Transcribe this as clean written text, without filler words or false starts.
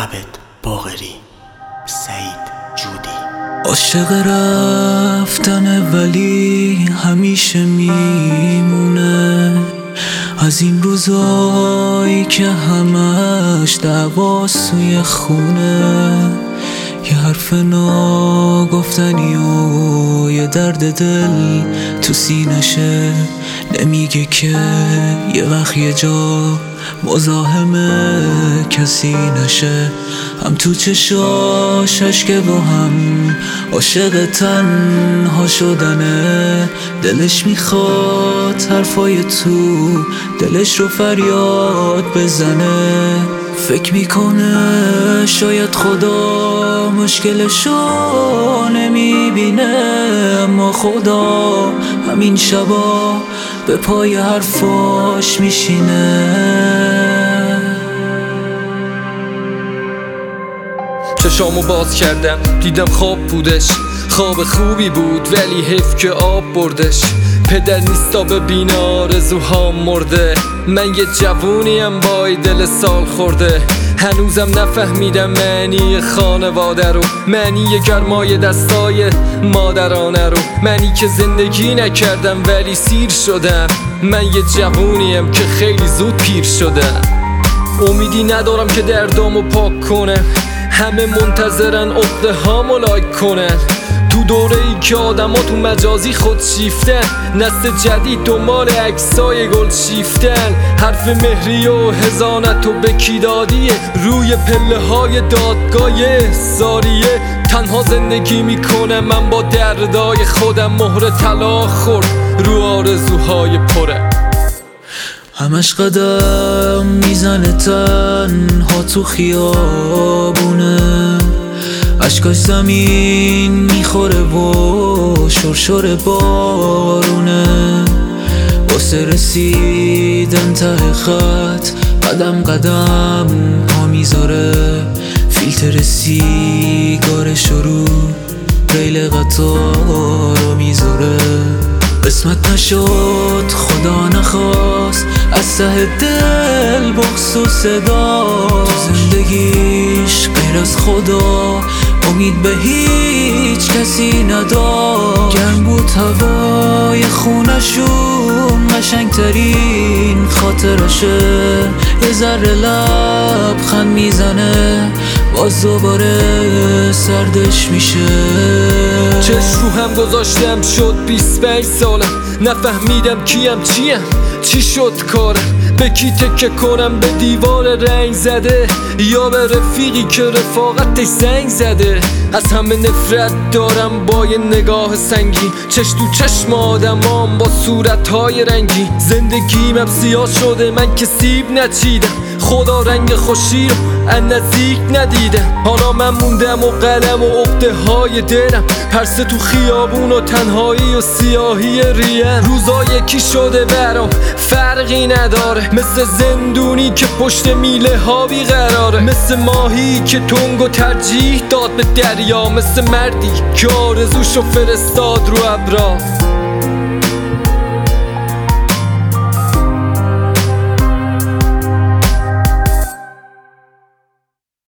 عبد باقری، سعید جودی. عاشق رفتن ولی همیشه میمونه، از این روزایی که همش دعواست توی خونه، یه حرف ناگفتنی و یه درد دل تو سینشه، نمیگه که یه وقت یه جا مزاحم کسی نشه. هم تو چشاش اشکه و هم عاشق تنها شدنه، دلش میخواد حرفای تو دلش رو فریاد بزنه. فکر میکنه شاید خدا مشکلشو نمیبینه، اما خدا همین شبا به پای حرفاش میشینه. چشامو باز کردم دیدم خواب بودش، خواب خوبی بود ولی حیف که آب بردش. پدر نیستا ببین آرزوهام مرده، من یه جوونیم با دل سال خورده. هنوزم نفهمیدم معنی خانواده رو، معنی گرمای دستای مادرانه رو. منی که زندگی نکردم ولی سیر شدم، من یه جوونیم که خیلی زود پیر شدم. امیدی ندارم که دردامو پاک کنم، همه منتظرن عقده هامو لایک کنن. تو دوره ای که آدم ها تو مجازی خود شیفتن، نسل جدید دنبال عکسای گل شیفتن. حرف مهری و حضانت و بکی دادیه، روی پله های دادگاه زاریه. تنها زندگی میکنم من با دردای خودم، مهر طلاق خورد رو آرزوهای پره. همش قدم میزنه تنها تو خیابونه، اشکاش زمین میخوره و شرشر بارونه. واسه رسیدن ته خط قدم قدم ها میذاره، فیلتر سیگارش رو ریل قطار رو میذاره. قسمت نشد خدا نخواست، از ته دل بغض و صدا، تو زندگیش غیر از خدا امید به هیچ کسی نداشت. گرم بود هوای خونشون، قشنگترین خاطرشه. یه ذره لبخند میزنه، باز دوباره سردش میشه. چشم رو هم گذاشتم شد 25 سالم، نفهمیدم کیم چیم چی شد کارم. به کی تکه کنم، به دیوار رنگ زده یا به رفیقی که رفاقتش زنگ زده. از همه نفرت دارم با یه نگاه سنگین، چشم تو چشم آدمام با صورتهای رنگی. زندگیم سیاه شده من که سیب نچیدم، خدا رنگ خوشی رو از نزدیک ندیدم. حالا من موندم و قلم و عقده های دلم، پرسه تو خیابون و تنهایی و سیاهی ریم. روزا یکی شده برام فرقی نداره، مثل زندونی که پشت میله ها بیقراره. مثل ماهی که تنگ و ترجیح داد به دریا، مثل مردی که آرزوشو فرستاد رو ابرا.